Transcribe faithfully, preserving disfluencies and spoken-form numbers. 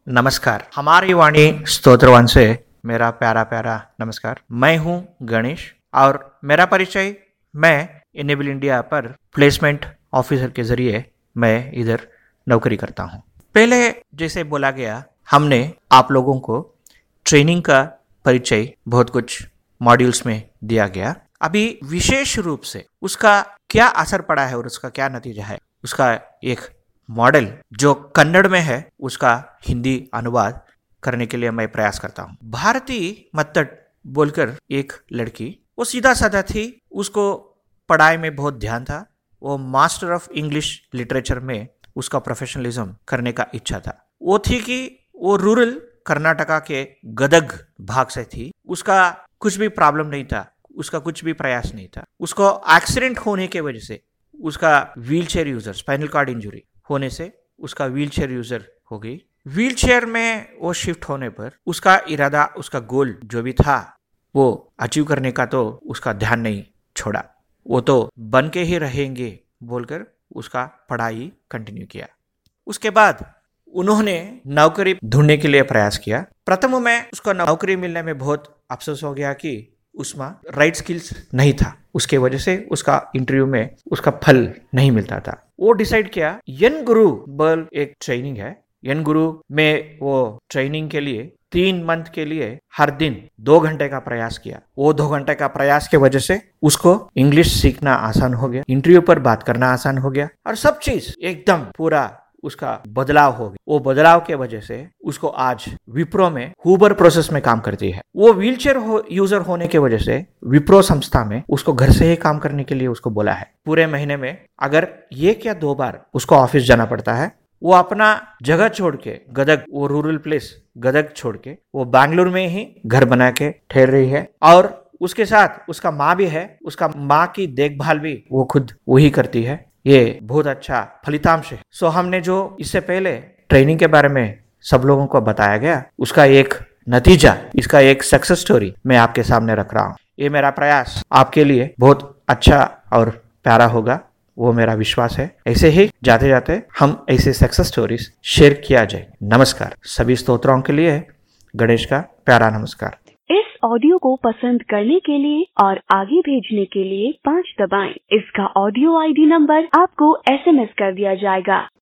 नमस्कार। हमारी वाणी स्तोत्रवन से मेरा प्यारा प्यारा नमस्कार। मैं हूं गणेश और मेरा परिचय, मैं इनेबल इंडिया पर प्लेसमेंट ऑफिसर के जरिए मैं इधर नौकरी करता हूं। पहले जैसे बोला गया, हमने आप लोगों को ट्रेनिंग का परिचय बहुत कुछ मॉड्यूल्स में दिया गया। अभी विशेष रूप से उसका क्या असर पड़ा है और उसका क्या नतीजा है, उसका एक मॉडल जो कन्नड़ में है उसका हिंदी अनुवाद करने के लिए मैं प्रयास करता हूँ। भारती मत्तड़ बोलकर एक लड़की, वो सीधा साधा थी, उसको पढ़ाई में बहुत ध्यान था, वो मास्टर ऑफ इंग्लिश लिटरेचर में उसका प्रोफेशनलिज्म करने का इच्छा था। वो थी कि वो रूरल कर्नाटका के गदग भाग से थी, उसका कुछ भी प्रॉब्लम नहीं था, उसका कुछ भी प्रयास नहीं था। उसको एक्सीडेंट होने के वजह से उसका wheel chair user, spinal cord injury होने से उसका व्हील चेयर यूजर हो गई। व्हील चेयर में वो शिफ्ट होने पर उसका इरादा, उसका गोल जो भी था वो अचीव करने का तो उसका ध्यान नहीं छोड़ा, वो तो बन के ही रहेंगे बोलकर उसका पढ़ाई कंटिन्यू किया। उसके बाद उन्होंने नौकरी ढूंढने के लिए प्रयास किया। प्रथम में उसको नौकरी मिलने में बहुत अफसोस हो गया कि उसमें राइट स्किल्स नहीं था, उसके वजह से उसका इंटरव्यू में उसका फल नहीं मिलता था। वो डिसाइड किया, यन गुरु बल एक ट्रेनिंग है, यन गुरु में वो ट्रेनिंग के लिए तीन मंथ के लिए हर दिन दो घंटे का प्रयास किया। वो दो घंटे का प्रयास के वजह से उसको इंग्लिश सीखना आसान हो गया, इंटरव्यू पर बात करना आसान हो गया और सब चीज एकदम पूरा उसका बदलाव हो गया। वो बदलाव के वजह से उसको आज विप्रो में हुबर प्रोसेस में काम करती है। वो व्हीलचेयर हो, यूजर होने के वजह से विप्रो संस्था में उसको घर से ही काम करने के लिए उसको बोला है। पूरे महीने में अगर एक या दो बार उसको ऑफिस जाना पड़ता है, वो अपना जगह छोड़ के गदग, वो रूरल प्लेस गदग छोड़ के वो बैंगलोर में ही घर बना के ठहर रही है और उसके साथ उसका माँ भी है, उसका माँ की देखभाल भी वो खुद वही करती है। ये बहुत अच्छा फलितांश है। सो हमने जो इससे पहले ट्रेनिंग के बारे में सब लोगों को बताया गया, उसका एक नतीजा, इसका एक सक्सेस स्टोरी मैं आपके सामने रख रहा हूँ। ये मेरा प्रयास आपके लिए बहुत अच्छा और प्यारा होगा, वो मेरा विश्वास है। ऐसे ही जाते जाते हम ऐसे सक्सेस स्टोरीज शेयर किया जाए। नमस्कार। सभी स्तोत्रों के लिए गणेश का प्यारा नमस्कार। इस ऑडियो को पसंद करने के लिए और आगे भेजने के लिए पाँच दबाएं। इसका ऑडियो आईडी नंबर आपको एसएमएस कर दिया जाएगा।